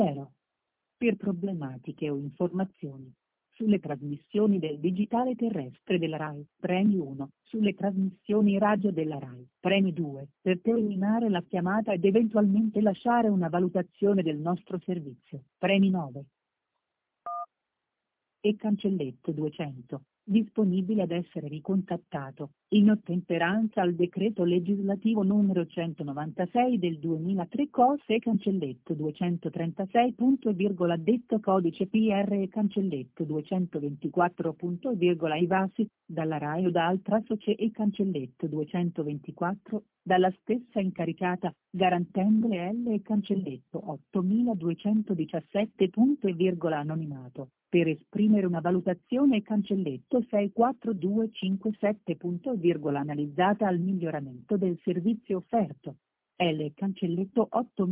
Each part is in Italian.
0. Per problematiche o informazioni sulle trasmissioni del digitale terrestre della RAI, premi 1, sulle trasmissioni radio della RAI, premi 2, per terminare la chiamata ed eventualmente lasciare una valutazione del nostro servizio, premi 9. E cancelletto 200, disponibile ad essere ricontattato, in ottemperanza al decreto legislativo numero 196 del 2003 COS e cancelletto 236. Detto codice PR e cancelletto 224. IVASI, dalla RAI o da altra socie e cancelletto 224, dalla stessa incaricata, garantendo le L e cancelletto 8217. Anonimato, per esprimere una valutazione e cancelletto 64257. Analizzata al miglioramento del servizio offerto. L cancelletto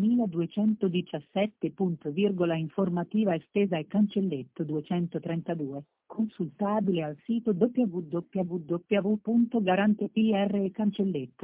8217. Informativa estesa e cancelletto 232, consultabile al sito www.garantepr e cancelletto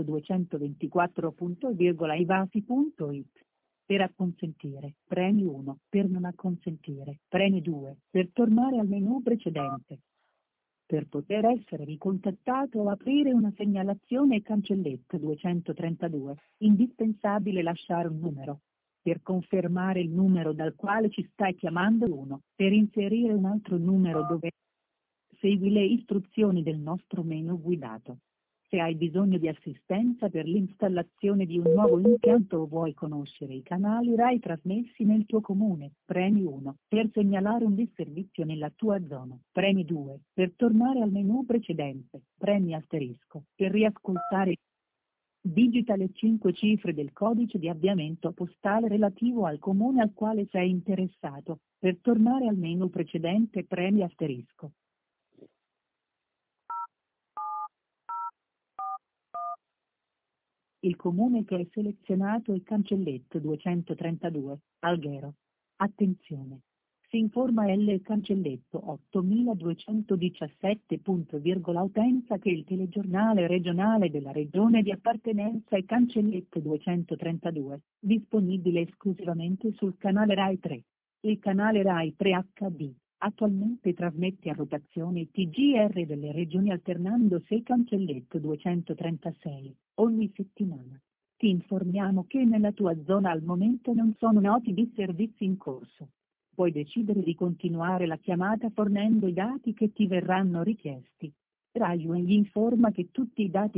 224. Per acconsentire, premi 1, per non acconsentire, premi 2, per tornare al menu precedente. Per poter essere ricontattato o aprire una segnalazione cancelletto 232, indispensabile lasciare un numero. Per confermare il numero dal quale ci stai chiamando 1, per inserire un altro numero dove segui le istruzioni del nostro menu guidato. Se hai bisogno di assistenza per l'installazione di un nuovo impianto o vuoi conoscere i canali RAI trasmessi nel tuo comune, premi 1, per segnalare un disservizio nella tua zona, premi 2, per tornare al menu precedente, premi asterisco, per riascoltare. Digita le 5 cifre del codice di avviamento postale relativo al comune al quale sei interessato, per tornare al menu precedente premi asterisco. Il comune che è selezionato è cancelletto 232, Alghero. Attenzione! Si informa L cancelletto 8217. Utenza che il telegiornale regionale della regione di appartenenza è cancelletto 232, disponibile esclusivamente sul canale RAI 3. Il canale RAI 3 HD attualmente trasmette a rotazione i TGR delle regioni alternando 6 cancelletto 236, ogni settimana. Ti informiamo che nella tua zona al momento non sono noti disservizi in corso. Puoi decidere di continuare la chiamata fornendo i dati che ti verranno richiesti. RAI informa che tutti i dati